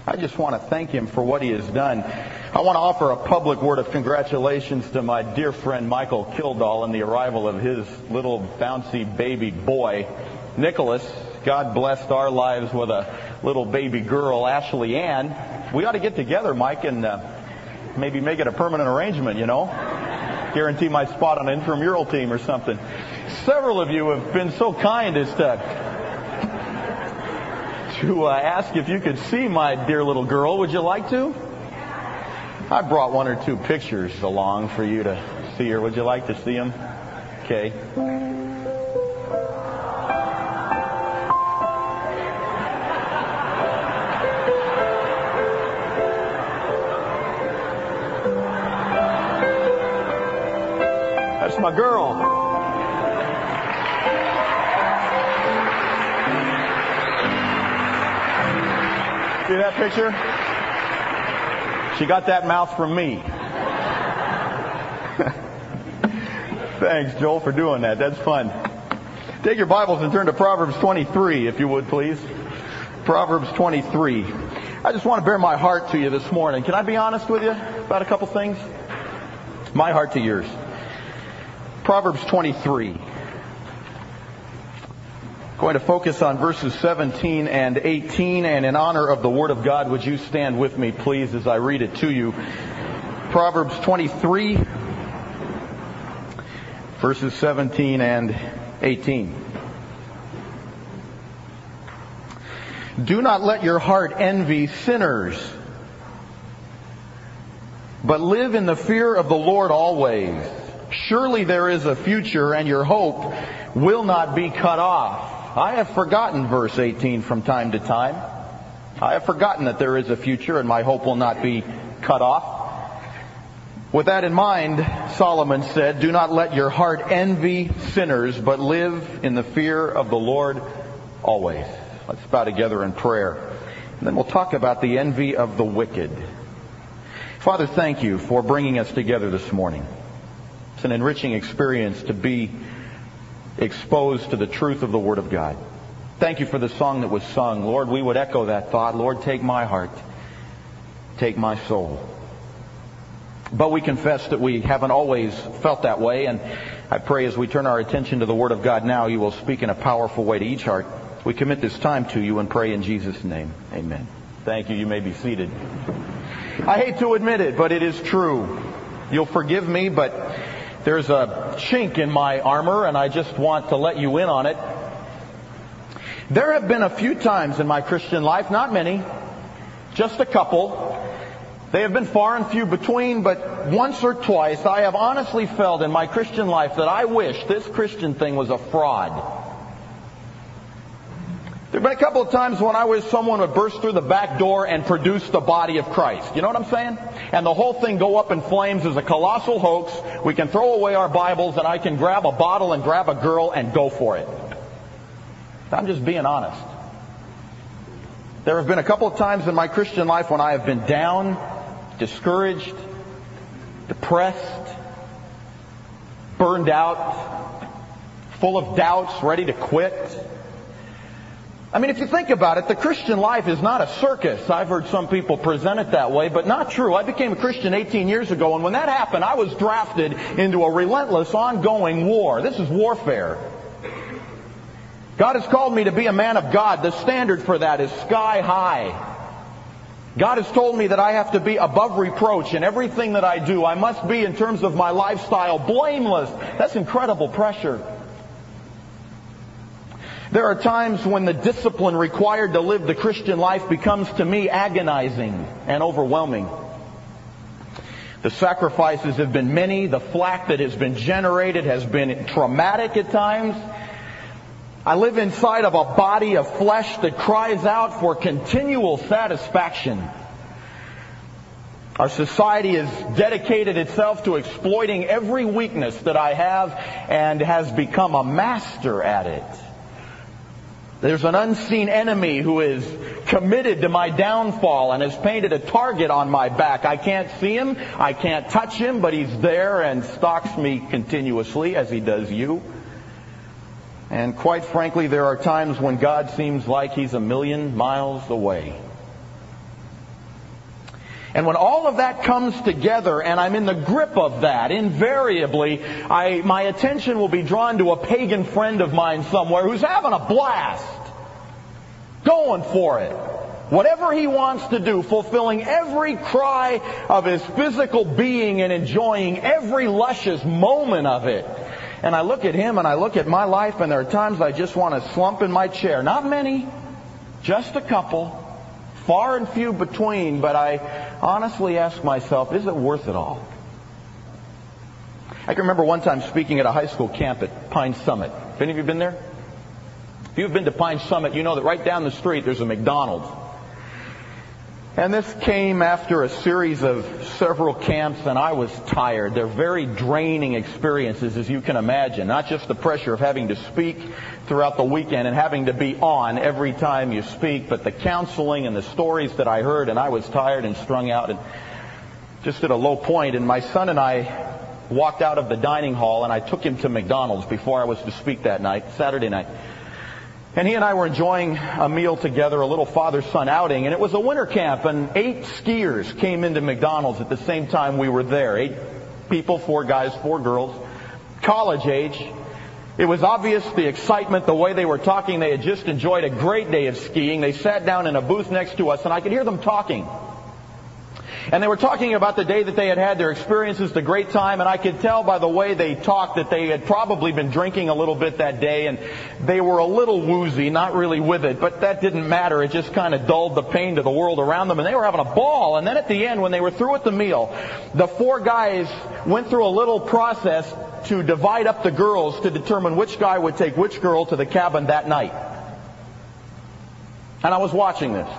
I just want to thank him for what he has done. I want to offer a public word of congratulations to my dear friend Michael Kildall and the arrival of his little bouncy baby boy, Nicholas. God blessed our lives with a little baby girl, Ashley Ann. We ought to get together, Mike, and maybe make it a permanent arrangement, you know. Guarantee my spot on an intramural team or something. Several of you have been so kind as to ask if you could see my dear little girl. Would you like to? I brought one or two pictures along for you to see her. Would you like to see them? Okay. That's my girl. See that picture? She got that mouth from me. Thanks, Joel, for doing that. That's fun. Take your Bibles and turn to Proverbs 23, if you would, please. Proverbs 23. I just want to bear my heart to you this morning. Can I be honest with you about a couple things? My heart to yours. Proverbs 23. Going to focus on verses 17 and 18, and in honor of the Word of God, would you stand with me, please, as I read it to you. Proverbs 23, verses 17 and 18. Do not let your heart envy sinners, but live in the fear of the Lord always. Surely there is a future, and your hope will not be cut off. I have forgotten verse 18 from time to time. I have forgotten that there is a future and my hope will not be cut off. With that in mind, Solomon said, do not let your heart envy sinners, but live in the fear of the Lord always. Let's bow together in prayer. And then we'll talk about the envy of the wicked. Father, thank you for bringing us together this morning. It's an enriching experience to be exposed to the truth of the Word of God. Thank you for the song that was sung. Lord, we would echo that thought. Lord, take my heart. Take my soul. But we confess that we haven't always felt that way, and I pray as we turn our attention to the Word of God now, you will speak in a powerful way to each heart. We commit this time to you and pray in Jesus' name. Amen. Thank you. You may be seated. I hate to admit it, but it is true. You'll forgive me, but there's a chink in my armor, and I just want to let you in on it. There have been a few times in my Christian life, not many, just a couple. They have been far and few between, but once or twice I have honestly felt in my Christian life that I wish this Christian thing was a fraud. There have been a couple of times when I wish someone would burst through the back door and produce the body of Christ. You know what I'm saying? And the whole thing go up in flames as a colossal hoax. We can throw away our Bibles and I can grab a bottle and grab a girl and go for it. I'm just being honest. There have been a couple of times in my Christian life when I have been down, discouraged, depressed, burned out, full of doubts, ready to quit. I mean, if you think about it, the Christian life is not a circus. I've heard some people present it that way, but not true. I became a Christian 18 years ago, and when that happened, I was drafted into a relentless, ongoing war. This is warfare. God has called me to be a man of God. The standard for that is sky high. God has told me that I have to be above reproach in everything that I do. I must be, in terms of my lifestyle, blameless. That's incredible pressure. There are times when the discipline required to live the Christian life becomes to me agonizing and overwhelming. The sacrifices have been many. The flack that has been generated has been traumatic at times. I live inside of a body of flesh that cries out for continual satisfaction. Our society has dedicated itself to exploiting every weakness that I have and has become a master at it. There's an unseen enemy who is committed to my downfall and has painted a target on my back. I can't see him, I can't touch him, but he's there and stalks me continuously as he does you. And quite frankly, there are times when God seems like He's a million miles away. And when all of that comes together and I'm in the grip of that, invariably, my attention will be drawn to a pagan friend of mine somewhere who's having a blast. Going for it. Whatever he wants to do, fulfilling every cry of his physical being and enjoying every luscious moment of it. And I look at him and I look at my life, and there are times I just want to slump in my chair. Not many, just a couple. Far and few between, but I honestly ask myself, is it worth it all? I can remember one time speaking at a high school camp at Pine Summit. Have any of you been there? If you've been to Pine Summit, you know that right down the street there's a McDonald's. And this came after a series of several camps, and I was tired. They're very draining experiences, as you can imagine. Not just the pressure of having to speak throughout the weekend and having to be on every time you speak, but the counseling and the stories that I heard, and I was tired and strung out and just at a low point. And my son and I walked out of the dining hall, and I took him to McDonald's before I was to speak that night, Saturday night. And he and I were enjoying a meal together, a little father-son outing, and it was a winter camp, and 8 skiers came into McDonald's at the same time we were there. 8 people, 4 guys, 4 girls, college age. It was obvious, the excitement, the way they were talking. They had just enjoyed a great day of skiing. They sat down in a booth next to us, and I could hear them talking. And they were talking about the day that they had had, their experiences, the great time, and I could tell by the way they talked that they had probably been drinking a little bit that day, and they were a little woozy, not really with it, but that didn't matter. It just kind of dulled the pain to the world around them, and they were having a ball. And then at the end, when they were through with the meal, the 4 guys went through a little process to divide up the girls to determine which guy would take which girl to the cabin that night. And I was watching this.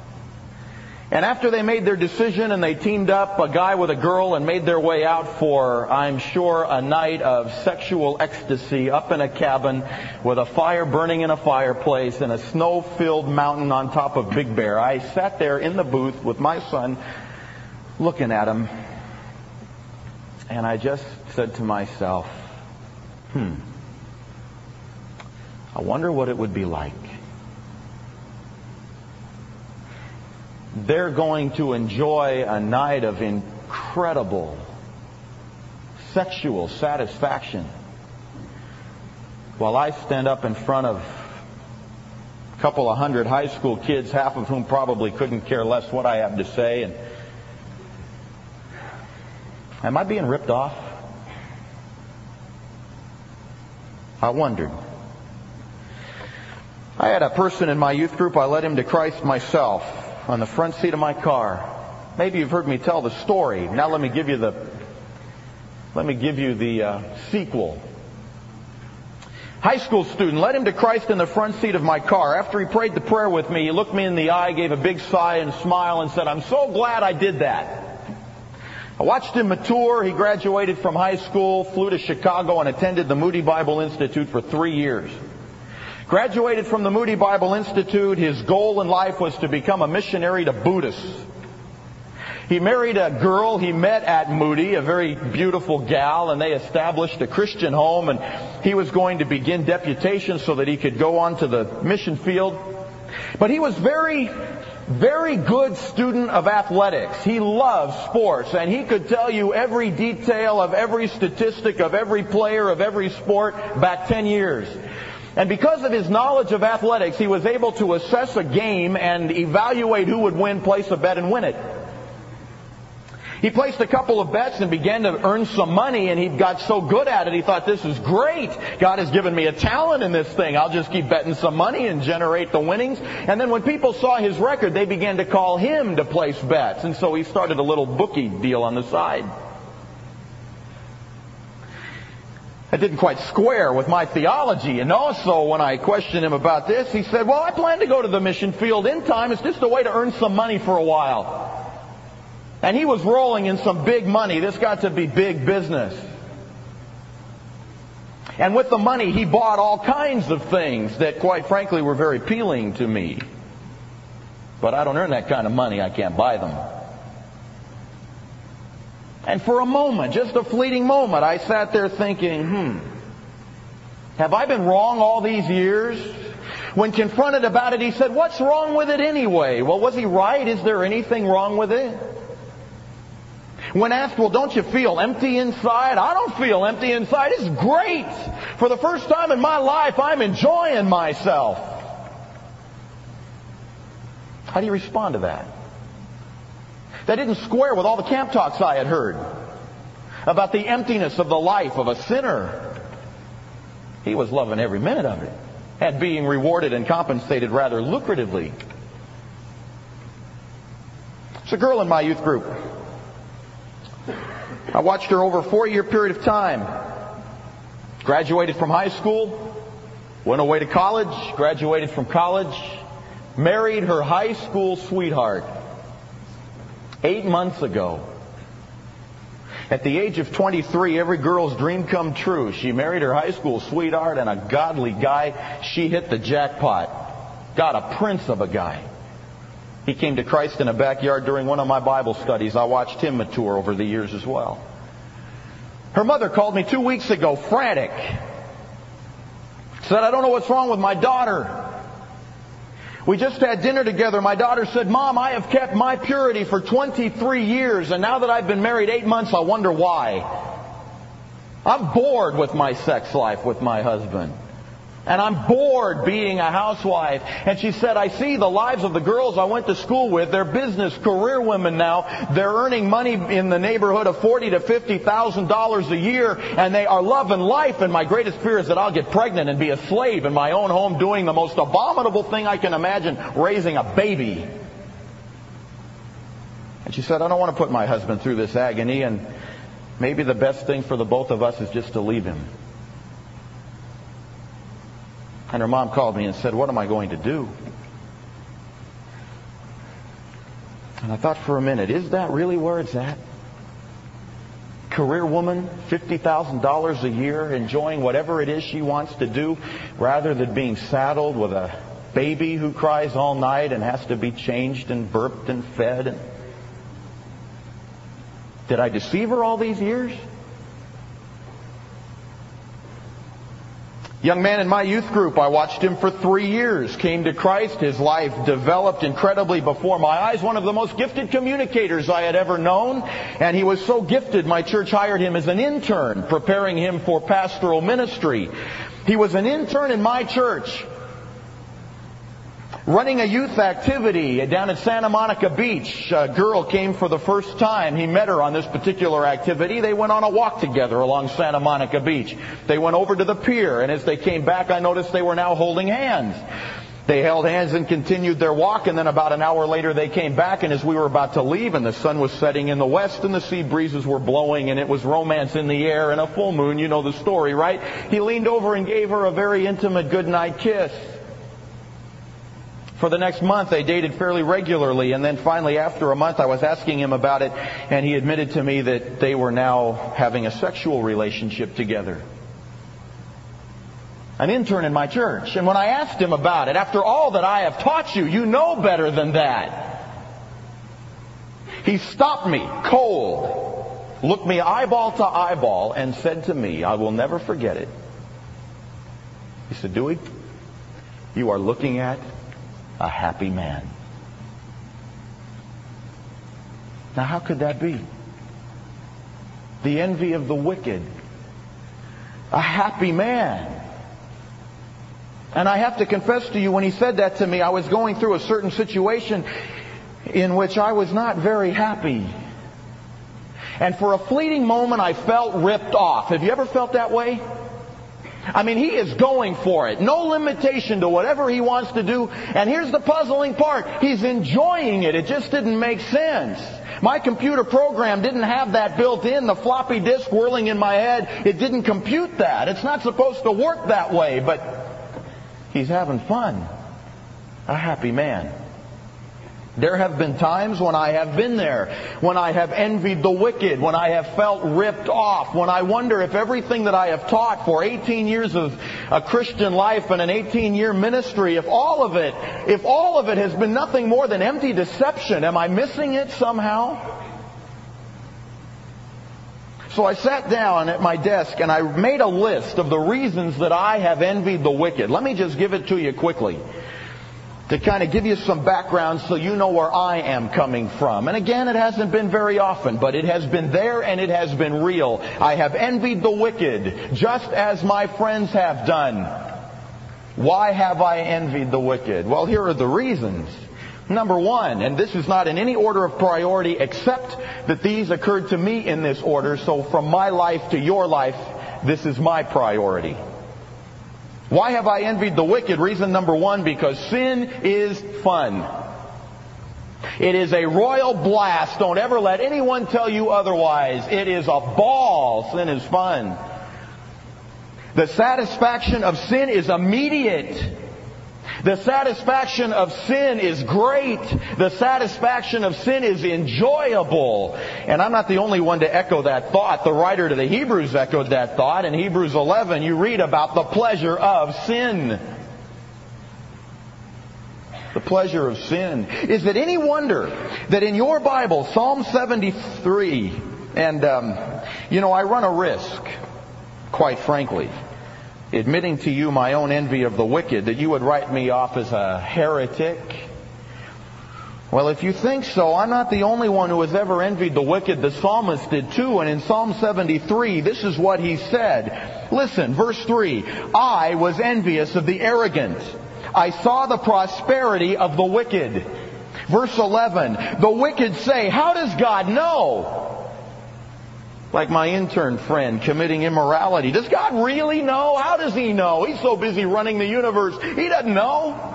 And after they made their decision and they teamed up, a guy with a girl, and made their way out for, I'm sure, a night of sexual ecstasy up in a cabin with a fire burning in a fireplace and a snow-filled mountain on top of Big Bear, I sat there in the booth with my son looking at him, and I just said to myself, I wonder what it would be like. They're going to enjoy a night of incredible sexual satisfaction, while I stand up in front of a couple of hundred high school kids, half of whom probably couldn't care less what I have to say. And am I being ripped off? I wondered. I had a person in my youth group, I led him to Christ myself on the front seat of my car. Maybe you've heard me tell the story. Now let me give you the sequel. High school student, led him to Christ in the front seat of my car. After he prayed the prayer with me, he looked me in the eye, gave a big sigh and smile, and said, "I'm so glad I did that." I watched him mature. He graduated from high school, flew to Chicago, and attended the Moody Bible Institute for 3 years. Graduated from the Moody Bible Institute. His goal in life was to become a missionary to Buddhists. He married a girl he met at Moody, a very beautiful gal, and they established a Christian home, and he was going to begin deputation so that he could go on to the mission field. But he was very good student of athletics. He loved sports, and he could tell you every detail of every statistic of every player of every sport back 10 years. And because of his knowledge of athletics, he was able to assess a game and evaluate who would win, place a bet, and win it. He placed a couple of bets and began to earn some money, and he got so good at it, he thought, this is great. God has given me a talent in this thing. I'll just keep betting some money and generate the winnings. And then when people saw his record, they began to call him to place bets. And so he started a little bookie deal on the side. That didn't quite square with my theology, so when I questioned him about this, he said, well, I plan to go to the mission field in time. It's just a way to earn some money for a while. And he was rolling in some big money. This got to be big business. And with the money, he bought all kinds of things that, quite frankly, were very appealing to me. But I don't earn that kind of money. I can't buy them. And for a moment, just a fleeting moment, I sat there thinking, have I been wrong all these years? When confronted about it, he said, what's wrong with it anyway? Well, was he right? Is there anything wrong with it? When asked, well, don't you feel empty inside? I don't feel empty inside. It's great. For the first time in my life, I'm enjoying myself. How do you respond to that? That didn't square with all the camp talks I had heard about the emptiness of the life of a sinner. He was loving every minute of it and being rewarded and compensated rather lucratively. It's a girl in my youth group. I watched her over a 4-year period of time. Graduated from high school, went away to college, graduated from college, married her high school sweetheart 8 months ago. At the age of 23, every girl's dream come true. She married her high school sweetheart and a godly guy. She hit the jackpot. Got a prince of a guy. He came to Christ in a backyard during one of my Bible studies. I watched him mature over the years as well. Her mother called me 2 weeks ago, frantic. Said, I don't know what's wrong with my daughter. We just had dinner together. My daughter said, Mom, I have kept my purity for 23 years, and now that I've been married 8 months, I wonder why. I'm bored with my sex life with my husband. And I'm bored being a housewife. And she said, I see the lives of the girls I went to school with. They're business career women now. They're earning money in the neighborhood of $40,000 to $50,000 a year. And they are loving life. And my greatest fear is that I'll get pregnant and be a slave in my own home doing the most abominable thing I can imagine, raising a baby. And she said, I don't want to put my husband through this agony. And maybe the best thing for the both of us is just to leave him. And her mom called me and said, what am I going to do? And I thought for a minute, is that really where it's at? Career woman, $50,000 a year, enjoying whatever it is she wants to do, rather than being saddled with a baby who cries all night and has to be changed and burped and fed. Did I deceive her all these years? Young man in my youth group, I watched him for 3 years, came to Christ. His life developed incredibly before my eyes. One of the most gifted communicators I had ever known. And he was so gifted, my church hired him as an intern, preparing him for pastoral ministry. He was an intern in my church, running a youth activity down at Santa Monica Beach. A girl came for the first time. He met her on this particular activity. They went on a walk together along Santa Monica Beach. They went over to the pier, and as they came back, I noticed they were now holding hands. They held hands and continued their walk, and then about an hour later they came back, and as we were about to leave, and the sun was setting in the west, and the sea breezes were blowing, and it was romance in the air, and a full moon, you know the story, right? He leaned over and gave her a very intimate goodnight kiss. For the next month, they dated fairly regularly, and then finally, after a month, I was asking him about it, and he admitted to me that they were now having a sexual relationship together. An intern in my church. And when I asked him about it, after all that I have taught you, you know better than that. He stopped me cold, looked me eyeball to eyeball, and said to me, I will never forget it. He said, Dewey, you are looking at a happy man. Now, how could that be? The envy of the wicked. A happy man. And I have to confess to you, when he said that to me, I was going through a certain situation in which I was not very happy. And for a fleeting moment, I felt ripped off. Have you ever felt that way? I mean, he is going for it. No limitation to whatever he wants to do. And here's the puzzling part. He's enjoying it. It just didn't make sense. My computer program didn't have that built in. The floppy disk whirling in my head, it didn't compute that. It's not supposed to work that way, but he's having fun. A happy man. There have been times when I have been there, when I have envied the wicked, when I have felt ripped off, when I wonder if everything that I have taught for 18 years of a Christian life and an 18-year ministry, if all of it has been nothing more than empty deception, am I missing it somehow? So I sat down at my desk and I made a list of the reasons that I have envied the wicked. Let me just give it to you quickly. to kind of give you some background so you know where I am coming from. And again, it hasn't been very often, but it has been there and it has been real. I have envied the wicked, just as my friends have done. Why have I envied the wicked? Well, here are the reasons. Number one, and this is not in any order of priority except that these occurred to me in this order, so from my life to your life, this is my priority. Why have I envied the wicked? Reason number one, because sin is fun. It is a royal blast. Don't ever let anyone tell you otherwise. It is a ball. Sin is fun. The satisfaction of sin is immediate. The satisfaction of sin is great. The satisfaction of sin is enjoyable. And I'm not the only one to echo that thought. The writer to the Hebrews echoed that thought. In Hebrews 11, you read about the pleasure of sin. The pleasure of sin. Is it any wonder that in your Bible, Psalm 73, and, I run a risk, quite frankly, admitting to you my own envy of the wicked, that you would write me off as a heretic. Well, if you think so, I'm not the only one who has ever envied the wicked. The psalmist did too. And in Psalm 73, this is what he said. Listen, verse 3. I was envious of the arrogant. I saw the prosperity of the wicked. Verse 11. The wicked say, how does God know? Like my intern friend committing immorality. Does God really know? How does He know? He's so busy running the universe. He doesn't know.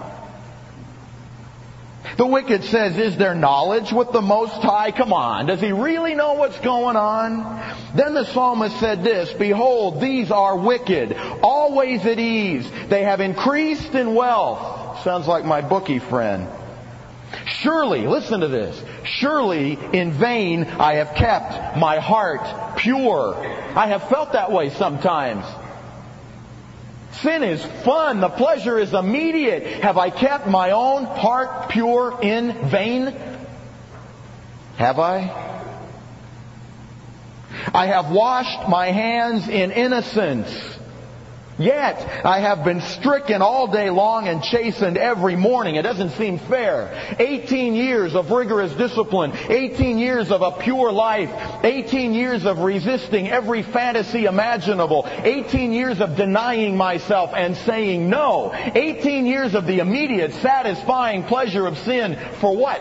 The wicked says, is there knowledge with the Most High? Come on. Does He really know what's going on? Then the psalmist said this, behold, these are wicked, always at ease. They have increased in wealth. Sounds like my bookie friend. Surely, listen to this, surely in vain I have kept my heart pure. I have felt that way sometimes. Sin is fun. The pleasure is immediate. Have I kept my own heart pure in vain? Have I? I have washed my hands in innocence. Yet I have been stricken all day long and chastened every morning. It doesn't seem fair. 18 years of rigorous discipline. 18 years of a pure life. 18 years of resisting every fantasy imaginable. 18 years of denying myself and saying no. 18 years of the immediate satisfying pleasure of sin. For what?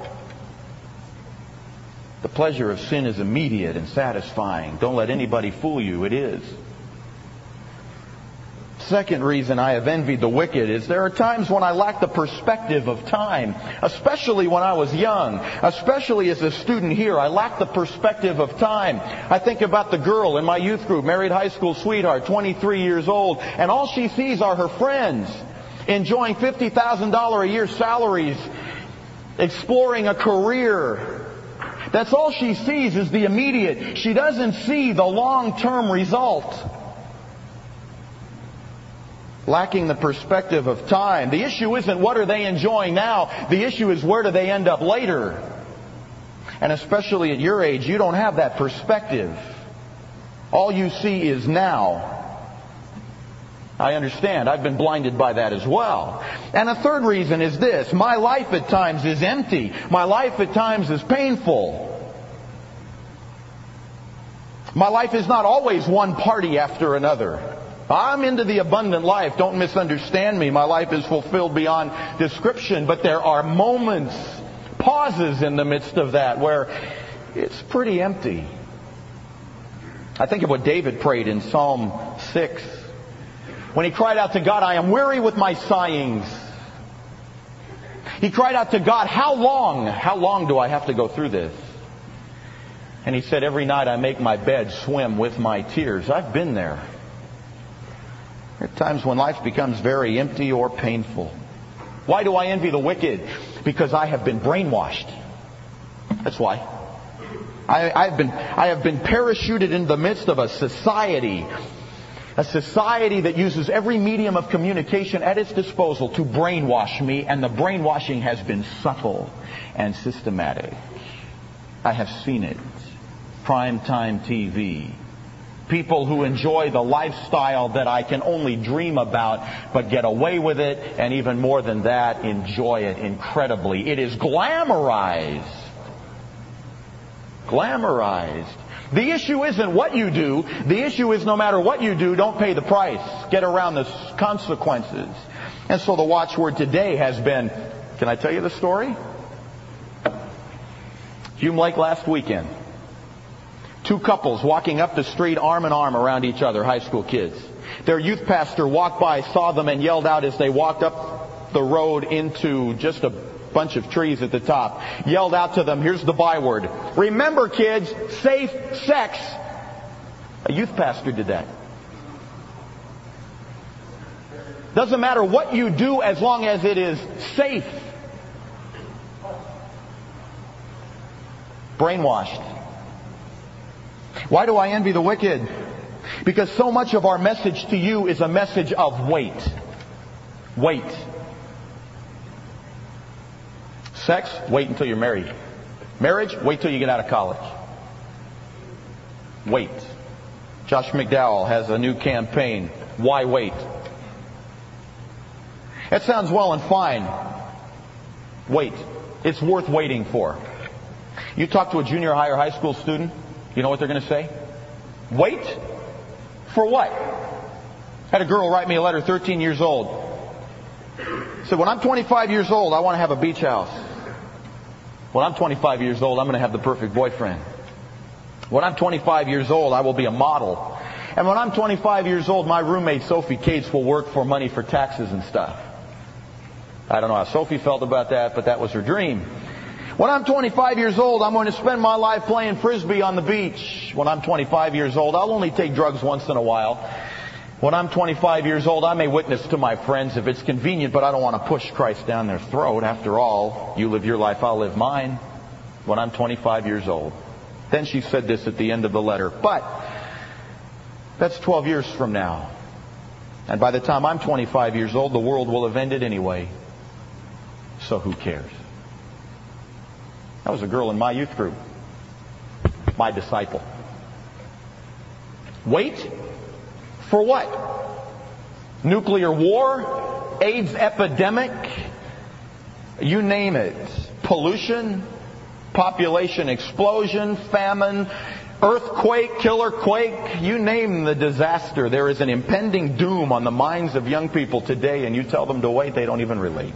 The pleasure of sin is immediate and satisfying. Don't let anybody fool you. It is. Second reason I have envied the wicked is there are times when I lack the perspective of time, especially when I was young, especially as a student here. I lack the perspective of time. I think about the girl in my youth group, married high school sweetheart, 23 years old, and all she sees are her friends enjoying $50,000 a year salaries, exploring a career. That's all she sees is the immediate. She doesn't see the long-term result. Lacking the perspective of time. The issue isn't what are they enjoying now. The issue is where do they end up later. And especially at your age, you don't have that perspective. All you see is now. I understand. I've been blinded by that as well. And a third reason is this. My life at times is empty. My life at times is painful. My life is not always one party after another. I'm into the abundant life. Don't misunderstand me. My life is fulfilled beyond description. But there are moments, pauses in the midst of that where it's pretty empty. I think of what David prayed in Psalm 6. When he cried out to God, I am weary with my sighings. He cried out to God, how long do I have to go through this? And he said, every night I make my bed swim with my tears. I've been there. There are times when life becomes very empty or painful. Why do I envy the wicked? Because I have been brainwashed. That's why. I have been parachuted in the midst of a society that uses every medium of communication at its disposal to brainwash me, and the brainwashing has been subtle and systematic. I have seen it. Primetime TV, People who enjoy the lifestyle that I can only dream about, but get away with it, and even more than that, enjoy it incredibly. It is glamorized. Glamorized. The issue isn't what you do. The issue is no matter what you do, don't pay the price. Get around the consequences. And so the watchword today has been, can I tell you the story? Hume Lake last weekend. Two couples walking up the street arm in arm around each other, high school kids. Their youth pastor walked by, saw them, and yelled out as they walked up the road into just a bunch of trees at the top. Yelled out to them, here's the byword. Remember, kids, safe sex. A youth pastor did that. Doesn't matter what you do as long as it is safe. Brainwashed. Why do I envy the wicked? Because so much of our message to you is a message of wait. Wait. Sex, wait until you're married. Marriage, wait till you get out of college. Wait. Josh McDowell has a new campaign. Why wait? That sounds well and fine. Wait. It's worth waiting for. You talk to a junior high or high school student, you know what they're going to say? Wait? For what? Had a girl write me a letter, 13 years old. Said, when I'm 25 years old, I want to have a beach house. When I'm 25 years old, I'm going to have the perfect boyfriend. When I'm 25 years old, I will be a model. And when I'm 25 years old, my roommate Sophie Cates will work for money for taxes and stuff. I don't know how Sophie felt about that, but that was her dream. When I'm 25 years old, I'm going to spend my life playing frisbee on the beach. When I'm 25 years old, I'll only take drugs once in a while. When I'm 25 years old, I may witness to my friends if it's convenient, but I don't want to push Christ down their throat. After all, you live your life, I'll live mine. When I'm 25 years old. Then she said this at the end of the letter. But that's 12 years from now. And by the time I'm 25 years old, the world will have ended anyway. So who cares? That was a girl in my youth group. My disciple. Wait? For what? Nuclear war? AIDS epidemic? You name it. Pollution? Population explosion? Famine? Earthquake? Killer quake? You name the disaster. There is an impending doom on the minds of young people today, and you tell them to wait, they don't even relate.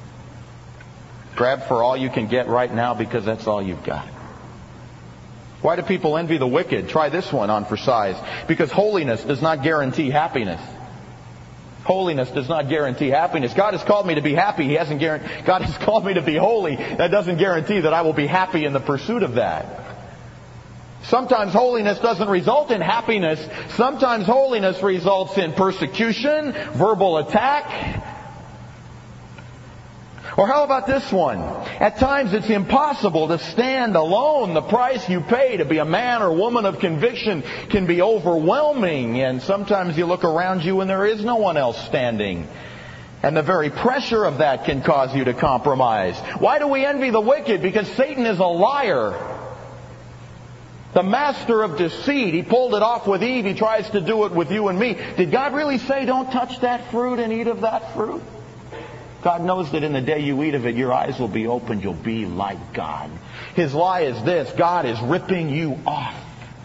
Grab for all you can get right now because that's all you've got. Why do people envy the wicked? Try this one on for size. Because holiness does not guarantee happiness. Holiness does not guarantee happiness. God has called me to be happy. God has called me to be holy. That doesn't guarantee that I will be happy in the pursuit of that. Sometimes holiness doesn't result in happiness. Sometimes holiness results in persecution, verbal attack. Or how about this one? At times it's impossible to stand alone. The price you pay to be a man or woman of conviction can be overwhelming. And sometimes you look around you and there is no one else standing. And the very pressure of that can cause you to compromise. Why do we envy the wicked? Because Satan is a liar. The master of deceit. He pulled it off with Eve. He tries to do it with you and me. Did God really say don't touch that fruit and eat of that fruit? God knows that in the day you eat of it, your eyes will be opened. You'll be like God. His lie is this: God is ripping you off.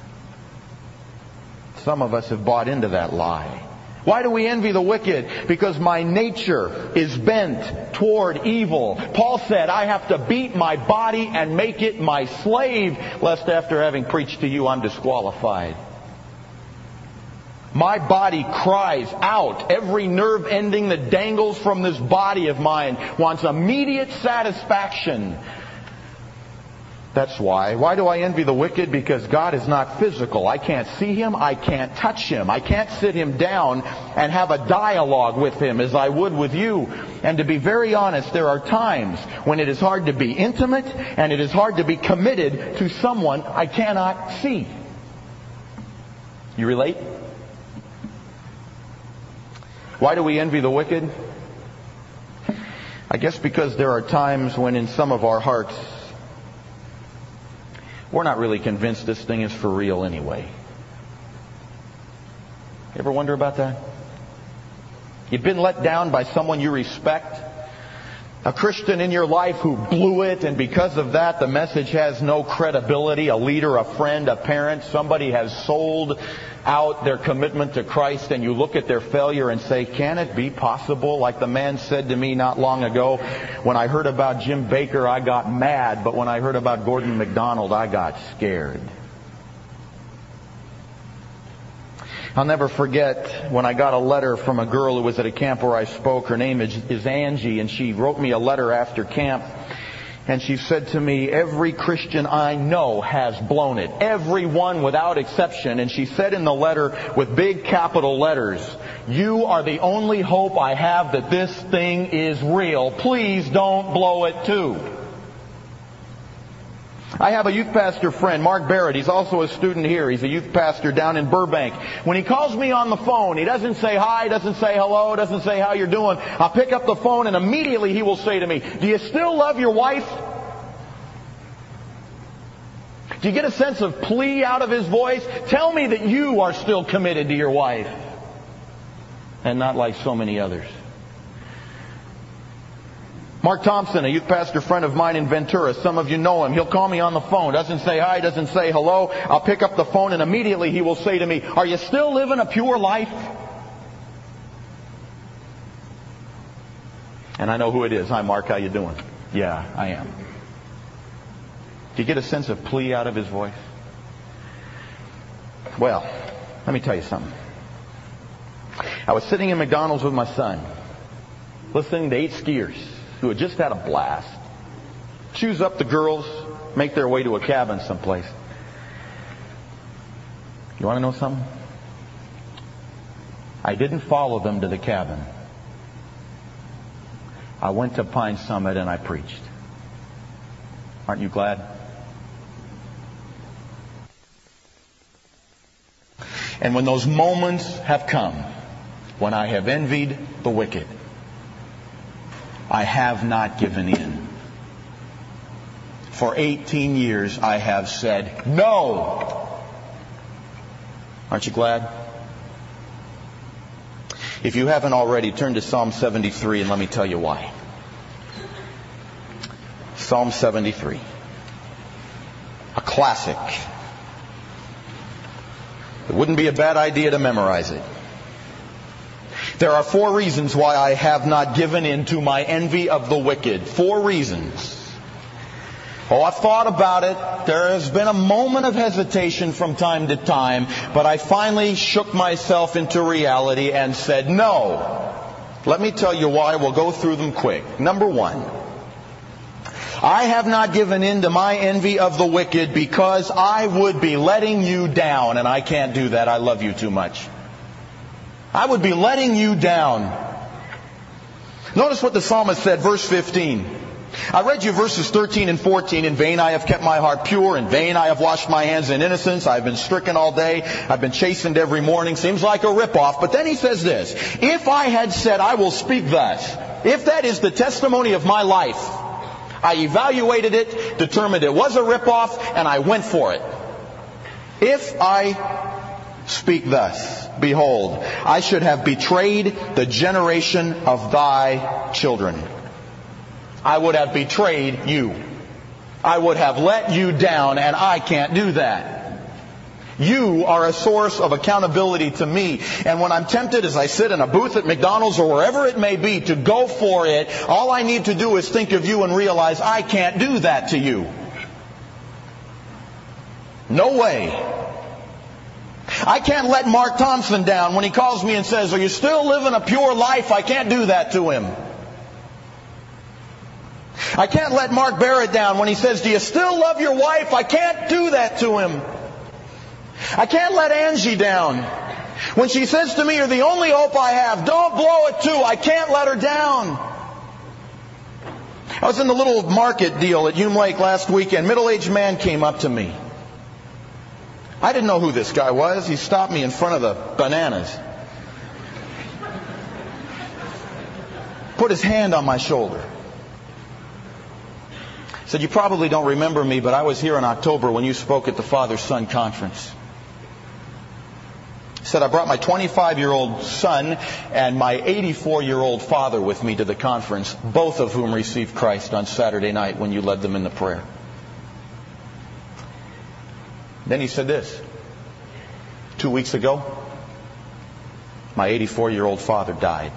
Some of us have bought into that lie. Why do we envy the wicked? Because my nature is bent toward evil. Paul said, I have to beat my body and make it my slave, lest after having preached to you, I'm disqualified. My body cries out. Every nerve ending that dangles from this body of mine wants immediate satisfaction. That's why. Why do I envy the wicked? Because God is not physical. I can't see Him. I can't touch Him. I can't sit Him down and have a dialogue with Him as I would with you. And to be very honest, there are times when it is hard to be intimate and it is hard to be committed to someone I cannot see. You relate? Why do we envy the wicked? I guess because there are times when in some of our hearts we're not really convinced this thing is for real anyway. You ever wonder about that? You've been let down by someone you respect? A Christian in your life who blew it, and because of that the message has no credibility. A leader, a friend, a parent, somebody has sold out their commitment to Christ, and you look at their failure and say, can it be possible? Like the man said to me not long ago, when I heard about Jim Bakker, I got mad, but when I heard about Gordon MacDonald, I got scared. I'll never forget when I got a letter from a girl who was at a camp where I spoke. Her name is Angie, and she wrote me a letter after camp. And she said to me, every Christian I know has blown it. Everyone without exception. And she said in the letter with big capital letters, you are the only hope I have that this thing is real. Please don't blow it too. I have a youth pastor friend, Mark Barrett. He's also a student here. He's a youth pastor down in Burbank. When he calls me on the phone, he doesn't say hi, doesn't say hello, doesn't say how you're doing. I'll pick up the phone and immediately he will say to me, do you still love your wife? Do you get a sense of plea out of his voice? Tell me that you are still committed to your wife. And not like so many others. Mark Thompson, a youth pastor friend of mine in Ventura. Some of you know him. He'll call me on the phone. Doesn't say hi, doesn't say hello. I'll pick up the phone and immediately he will say to me, are you still living a pure life? And I know who it is. Hi Mark, how you doing? Yeah, I am. Do you get a sense of plea out of his voice? Well, let me tell you something. I was sitting in McDonald's with my son, listening to 8 skiers who had just had a blast. Choose up the girls, make their way to a cabin someplace. You want to know something? I didn't follow them to the cabin. I went to Pine Summit and I preached. Aren't you glad? And when those moments have come, when I have envied the wicked, I have not given in. For 18 years I have said no. Aren't you glad? If you haven't already, turn to Psalm 73 and let me tell you why. Psalm 73. A classic. It wouldn't be a bad idea to memorize it. There are 4 reasons why I have not given in to my envy of the wicked. 4 reasons. Oh, I've thought about it. There has been a moment of hesitation from time to time, but I finally shook myself into reality and said no. Let me tell you why. We'll go through them quick. Number 1. I have not given in to my envy of the wicked because I would be letting you down, and I can't do that. I love you too much. I would be letting you down. Notice what the psalmist said, verse 15. I read you verses 13 and 14. In vain I have kept my heart pure. In vain I have washed my hands in innocence. I have been stricken all day. I've been chastened every morning. Seems like a ripoff. But then he says this. If I had said, I will speak thus. If that is the testimony of my life. I evaluated it, determined it was a ripoff, and I went for it. If I speak thus, behold, I should have betrayed the generation of thy children. I would have betrayed you. I would have let you down, and I can't do that. You are a source of accountability to me. And when I'm tempted as I sit in a booth at McDonald's or wherever it may be to go for it, all I need to do is think of you and realize I can't do that to you. No way. I can't let Mark Thompson down when he calls me and says, are you still living a pure life? I can't do that to him. I can't let Mark Barrett down when he says, do you still love your wife? I can't do that to him. I can't let Angie down when she says to me, you're the only hope I have. Don't blow it too. I can't let her down. I was in the little market deal at Hume Lake last weekend. Middle-aged man came up to me. I didn't know who this guy was. He stopped me in front of the bananas. Put his hand on my shoulder. Said, you probably don't remember me, but I was here in October when you spoke at the Father-Son Conference. He said, I brought my 25-year-old son and my 84-year-old father with me to the conference, both of whom received Christ on Saturday night when you led them in the prayer. Then he said this, 2 weeks ago, my 84-year-old father died.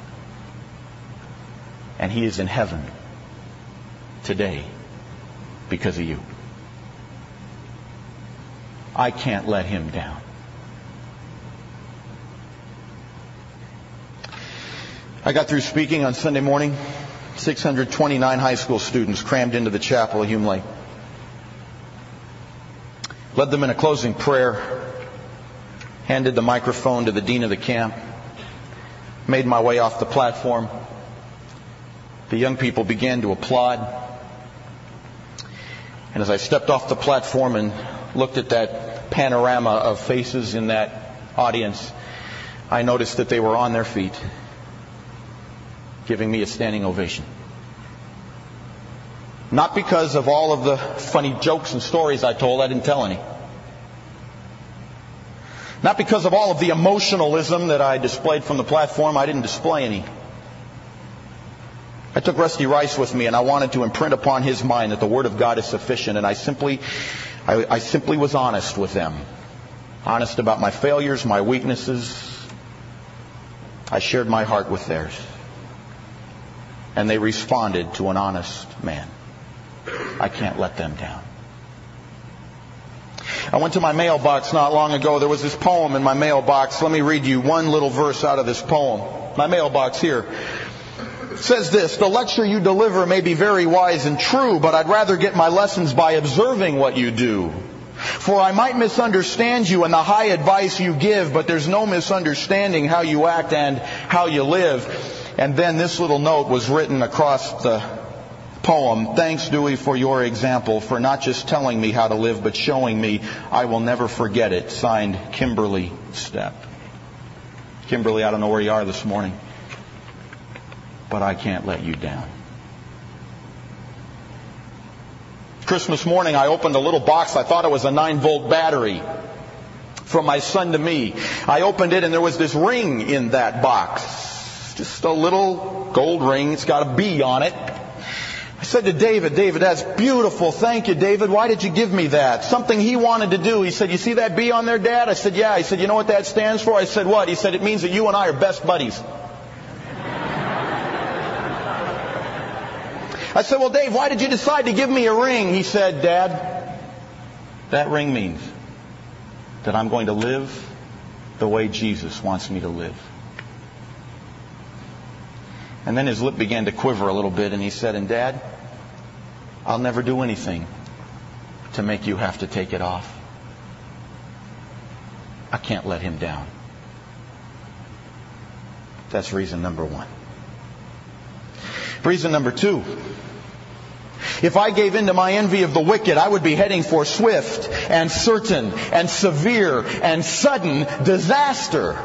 And he is in heaven today because of you. I can't let him down. I got through speaking on Sunday morning. 629 high school students crammed into the chapel at Hume Lake. Led them in a closing prayer. Handed the microphone to the dean of the camp. Made my way off the platform. The young people began to applaud. And as I stepped off the platform and looked at that panorama of faces in that audience, I noticed that they were on their feet, giving me a standing ovation. Not because of all of the funny jokes and stories I told. I didn't tell any. Not because of all of the emotionalism that I displayed from the platform. I didn't display any. I took Rusty Rice with me, and I wanted to imprint upon his mind that the Word of God is sufficient. And I simply was honest with them. Honest about my failures, my weaknesses. I shared my heart with theirs. And they responded to an honest man. I can't let them down. I went to my mailbox not long ago. There was this poem in my mailbox. Let me read you one little verse out of this poem. My mailbox here. It says this, the lecture you deliver may be very wise and true, but I'd rather get my lessons by observing what you do. For I might misunderstand you and the high advice you give, but there's no misunderstanding how you act and how you live. And then this little note was written across the poem. Thanks, Dewey, for your example, for not just telling me how to live, but showing me. I will never forget it. Signed, Kimberly Stepp. Kimberly, I don't know where you are this morning, but I can't let you down. Christmas morning, I opened a little box. I thought it was a 9-volt battery from my son to me. I opened it, and there was this ring in that box. Just a little gold ring. It's got a B on it. I said to David, that's beautiful. Thank you, David. Why did you give me that? Something he wanted to do. He said, you see that B on there, Dad? I said, yeah. He said, you know what that stands for? I said, what? He said, it means that you and I are best buddies. I said, well, Dave, why did you decide to give me a ring? He said, Dad, that ring means that I'm going to live the way Jesus wants me to live. And then his lip began to quiver a little bit, and he said, and Dad, I'll never do anything to make you have to take it off. I can't let him down. That's reason number one. Reason number two. If I gave in to my envy of the wicked, I would be heading for swift and certain and severe and sudden disaster.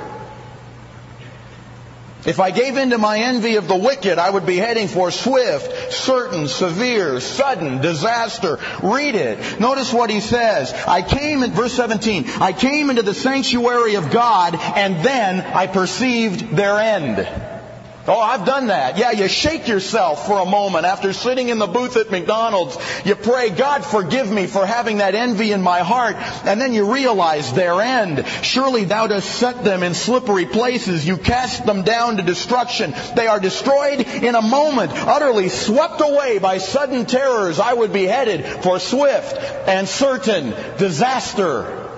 If I gave in to my envy of the wicked, I would be heading for swift, certain, severe, sudden disaster. Read it. Notice what he says. Verse 17, I came into the sanctuary of God, and then I perceived their end. Oh, I've done that. Yeah, you shake yourself for a moment after sitting in the booth at McDonald's. You pray, God, forgive me for having that envy in my heart. And then you realize their end. Surely thou dost set them in slippery places. You cast them down to destruction. They are destroyed in a moment, utterly swept away by sudden terrors. I would be headed for swift and certain disaster.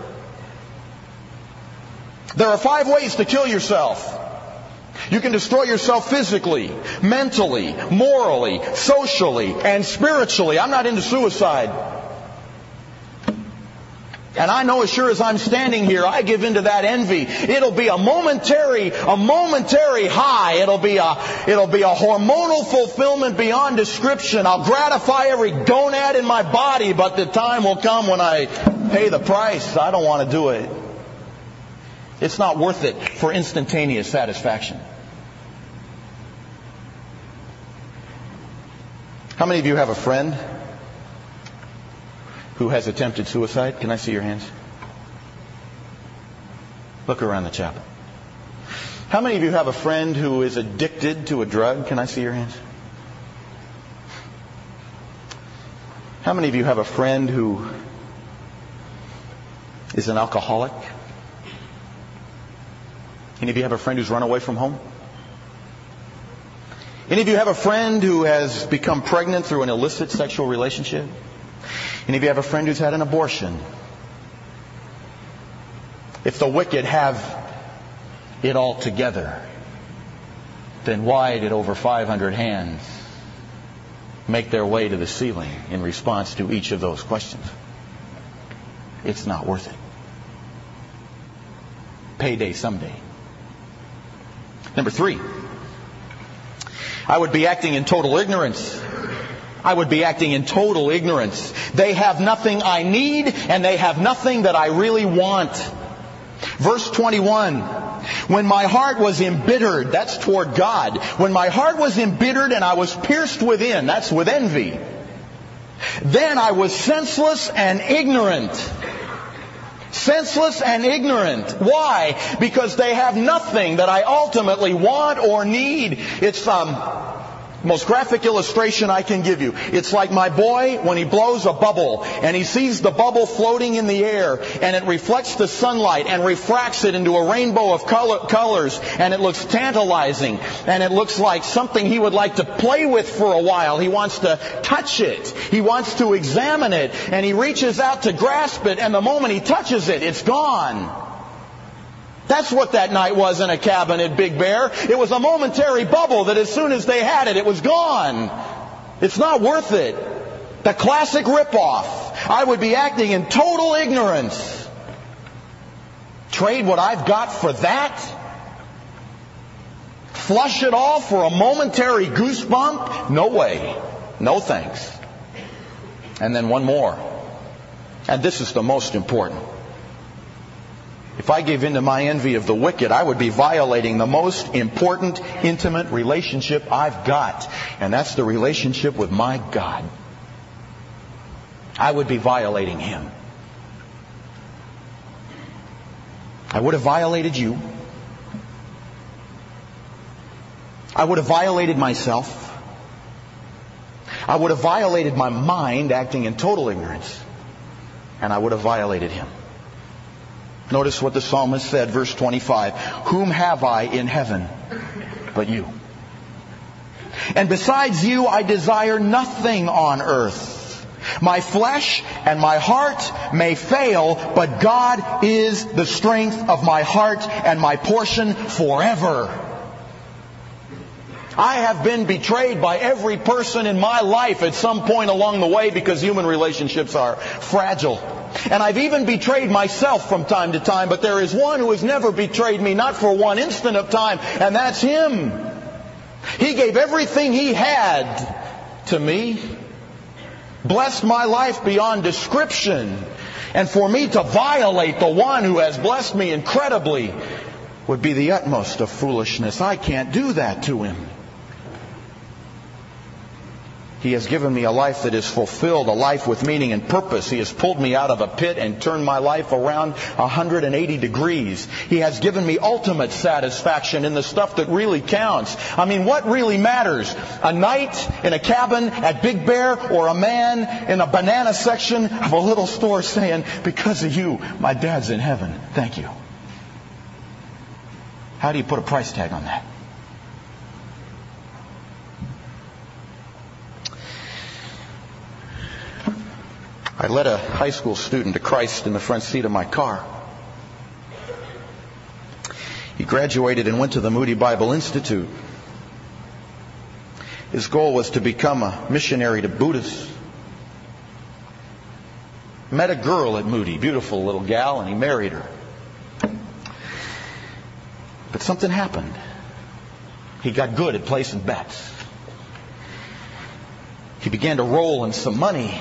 There are 5 ways to kill yourself. You can destroy yourself physically, mentally, morally, socially, and spiritually. I'm not into suicide. And I know as sure as I'm standing here, I give into that envy. It'll be a momentary high. It'll be a hormonal fulfillment beyond description. I'll gratify every gonad in my body, but the time will come when I pay the price. I don't want to do it. It's not worth it for instantaneous satisfaction. How many of you have a friend who has attempted suicide? Can I see your hands? Look around the chapel. How many of you have a friend who is addicted to a drug? Can I see your hands? How many of you have a friend who is an alcoholic? Any of you have a friend who's run away from home? Any of you have a friend who has become pregnant through an illicit sexual relationship? Any of you have a friend who's had an abortion? If the wicked have it all together, then why did over 500 hands make their way to the ceiling in response to each of those questions? It's not worth it. Payday someday. Number 3, I would be acting in total ignorance. I would be acting in total ignorance. They have nothing I need, and they have nothing that I really want. Verse 21, when my heart was embittered, that's toward God. When my heart was embittered and I was pierced within, that's with envy. Then I was senseless and ignorant. Senseless and ignorant. Why? Because they have nothing that I ultimately want or need. It's most graphic illustration I can give you. It's like my boy when he blows a bubble and he sees the bubble floating in the air and it reflects the sunlight and refracts it into a rainbow of colors, and it looks tantalizing and it looks like something he would like to play with for a while. He wants to touch it. He wants to examine it, and he reaches out to grasp it, and the moment he touches it, it's gone. That's what that night was in a cabin at Big Bear. It was a momentary bubble that as soon as they had it, it was gone. It's not worth it. The classic ripoff. I would be acting in total ignorance. Trade what I've got for that? Flush it all for a momentary goosebump? No way. No thanks. And then one more. And this is the most important. If I gave in to my envy of the wicked, I would be violating the most important, intimate relationship I've got. And that's the relationship with my God. I would be violating Him. I would have violated you. I would have violated myself. I would have violated my mind, acting in total ignorance. And I would have violated Him. Notice what the psalmist said, verse 25. Whom have I in heaven but you? And besides you, I desire nothing on earth. My flesh and my heart may fail, but God is the strength of my heart and my portion forever. I have been betrayed by every person in my life at some point along the way, because human relationships are fragile. And I've even betrayed myself from time to time, but there is one who has never betrayed me, not for one instant of time, and that's Him. He gave everything He had to me, blessed my life beyond description, and for me to violate the one who has blessed me incredibly would be the utmost of foolishness. I can't do that to Him. He has given me a life that is fulfilled, a life with meaning and purpose. He has pulled me out of a pit and turned my life around 180 degrees. He has given me ultimate satisfaction in the stuff that really counts. I mean, what really matters? A night in a cabin at Big Bear, or a man in a banana section of a little store saying, because of you, my dad's in heaven. Thank you. How do you put a price tag on that? I led a high school student to Christ in the front seat of my car. He graduated and went to the Moody Bible Institute. His goal was to become a missionary to Buddhists. Met a girl at Moody, beautiful little gal, and he married her. But something happened. He got good at placing bets. He began to roll in some money.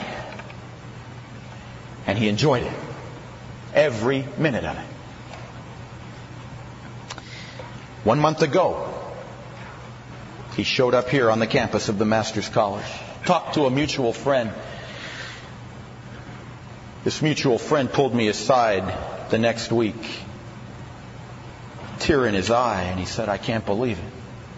And he enjoyed it. Every minute of it. 1 month ago, he showed up here on the campus of the Master's College. Talked to a mutual friend. This mutual friend pulled me aside the next week tear in his eye, and he said, I can't believe it.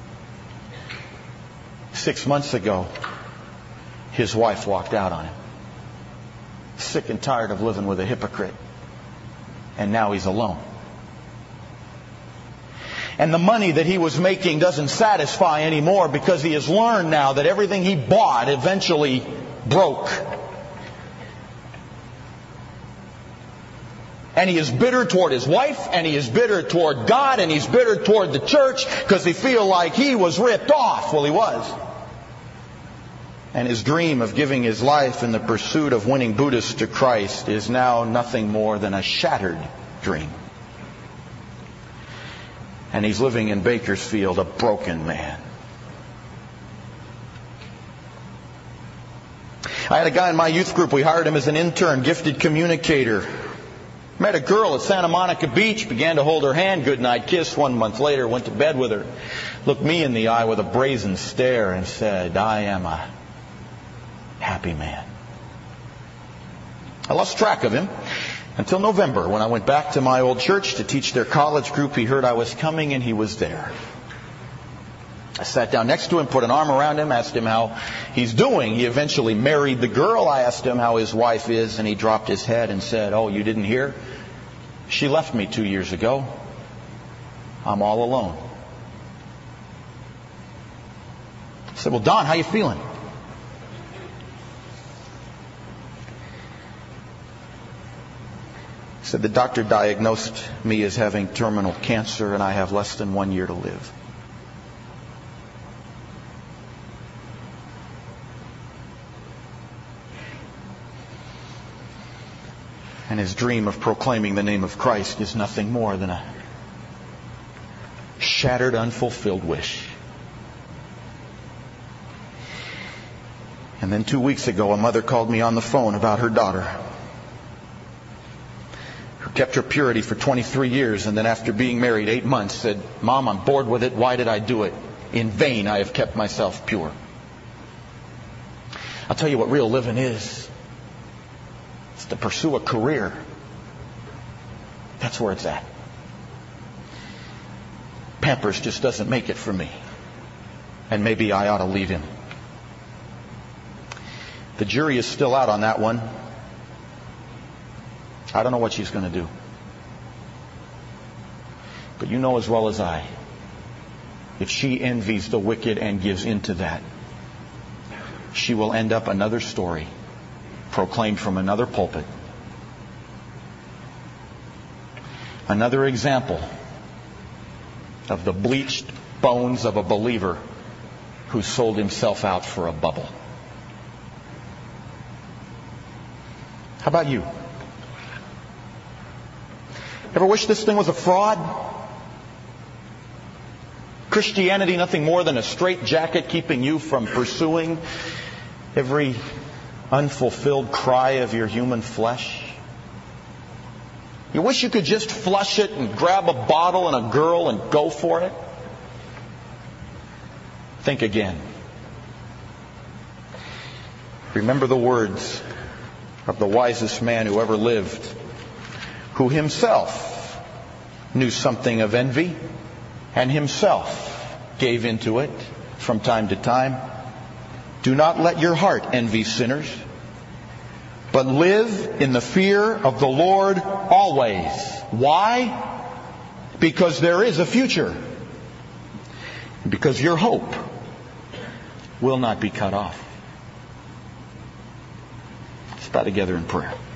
6 months ago, his wife walked out on him. Sick and tired of living with a hypocrite. And now he's alone. And the money that he was making doesn't satisfy anymore because he has learned now that everything he bought eventually broke. And he is bitter toward his wife, and he is bitter toward God, and he's bitter toward the church because he feels like he was ripped off. Well, he was. And his dream of giving his life in the pursuit of winning Buddhists to Christ is now nothing more than a shattered dream. And he's living in Bakersfield, a broken man. I had a guy in my youth group. We hired him as an intern, gifted communicator. Met a girl at Santa Monica Beach, began to hold her hand, goodnight kiss. 1 month later, went to bed with her, looked me in the eye with a brazen stare and said, I am a happy man. I lost track of him until November, when I went back to my old church to teach their college group. He heard I was coming, and he was there. I sat down next to him, put an arm around him, asked him how he's doing. He eventually married the girl. I asked him how his wife is, and he dropped his head and said, oh, you didn't hear? She left me 2 years ago. I'm all alone. I said, well, Don, how you feeling? He said, the doctor diagnosed me as having terminal cancer, and I have less than 1 year to live. And his dream of proclaiming the name of Christ is nothing more than a shattered, unfulfilled wish. And then 2 weeks ago, a mother called me on the phone about her daughter, who kept her purity for 23 years, and then after being married 8 months said, Mom, I'm bored with it. Why did I do it? In vain I have kept myself pure. I'll tell you what real living is. It's to pursue a career. That's where it's at. Pampers just doesn't make it for me. And maybe I ought to leave him. The jury is still out on that one. I don't know what she's going to do. But you know as well as I, if she envies the wicked and gives into that, she will end up another story proclaimed from another pulpit. Another example of the bleached bones of a believer who sold himself out for a bubble. How about you? Ever wish this thing was a fraud? Christianity nothing more than a straitjacket keeping you from pursuing every unfulfilled cry of your human flesh? You wish you could just flush it and grab a bottle and a girl and go for it? Think again. Remember the words of the wisest man who ever lived, who himself knew something of envy and himself gave into it from time to time. Do not let your heart envy sinners, but live in the fear of the Lord always. Why? Because there is a future. Because your hope will not be cut off. Let's bow together in prayer.